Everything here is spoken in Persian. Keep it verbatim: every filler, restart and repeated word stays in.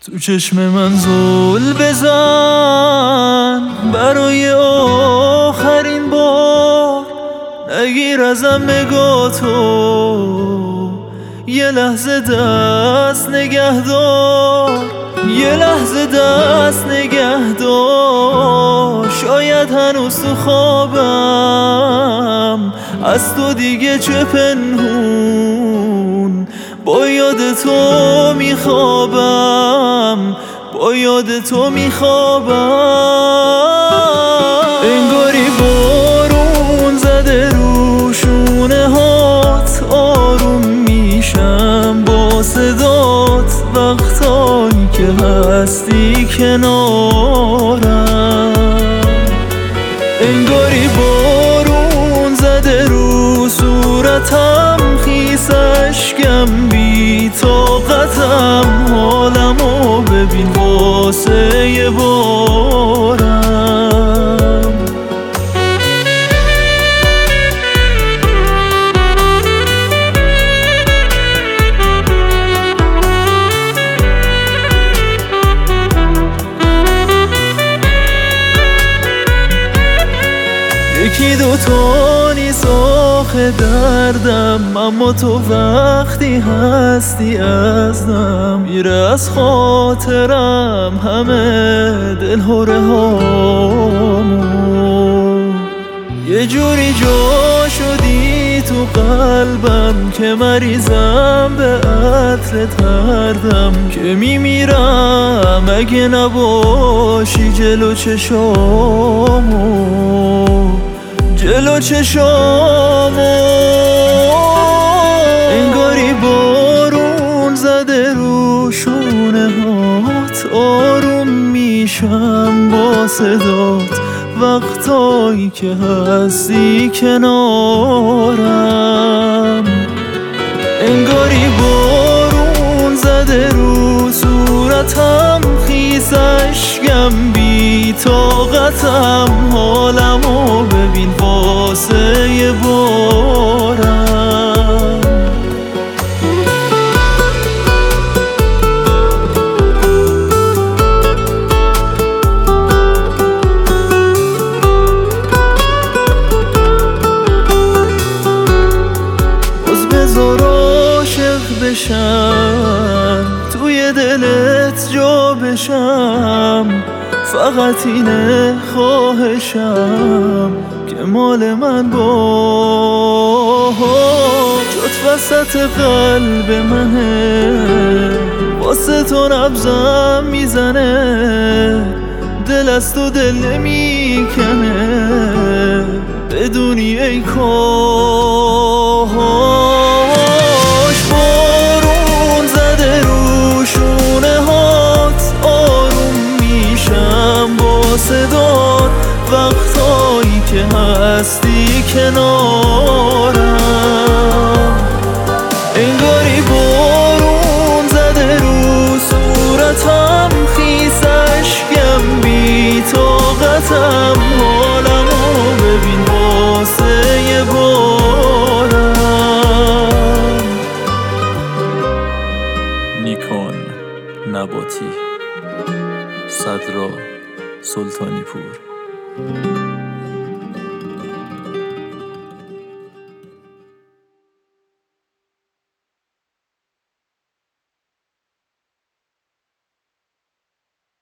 تو چشم من زل بزن برای آخرین بار، نگیر ازم نگاتو، یه لحظه دست نگه دار، یه لحظه دست نگه دار. شاید هنوز تو خوابم، از تو دیگه چه پنهون، با یاد تو میخوابم، با یاد تو میخوابم. انگاری بارون زده رو شونه هات، آروم میشم با صدات وقتایی که هستی کنارم. انگاری بارون زده رو صورتم، خیس اشکم بی طاقتم، حالمو ببین واسه یه بارم. یکی دوتا نیست آخه دردم، اما تو وقتی هستی ازم، میره از خاطرم همه دلهره هامو. یه جوری جا شدی تو قلبم که مریضم به عطر تردم، که میمیرم اگه نباشی جلو چشامو، جلو چشامو. انگاری بارون زده رو شونه هات، آروم میشم با صدات وقتایی که هستی کنارم. انگاری بارون زده رو صورتم، خیس اشکم بی طاقتم، حالمو ببین واسه یه بارم. باز بذار عاشق بشم، توی دلت جا بشم، فقط اینه خواهشم که مال من باش. جات وسط قلب منه، واسه تو نبضم میزنه، دل از تو دل نمیکنه، بدونی ای کاش. بارون زده رو شونه هات، آروم میشم با صدات وقتایی که هستی کنارم. انگاری بارون زده رو صورتم، خیس اشکم بی طاقتم، حالمو ببین واسه یه بارم. نیکان نباتی، صدرا سلطانی پور.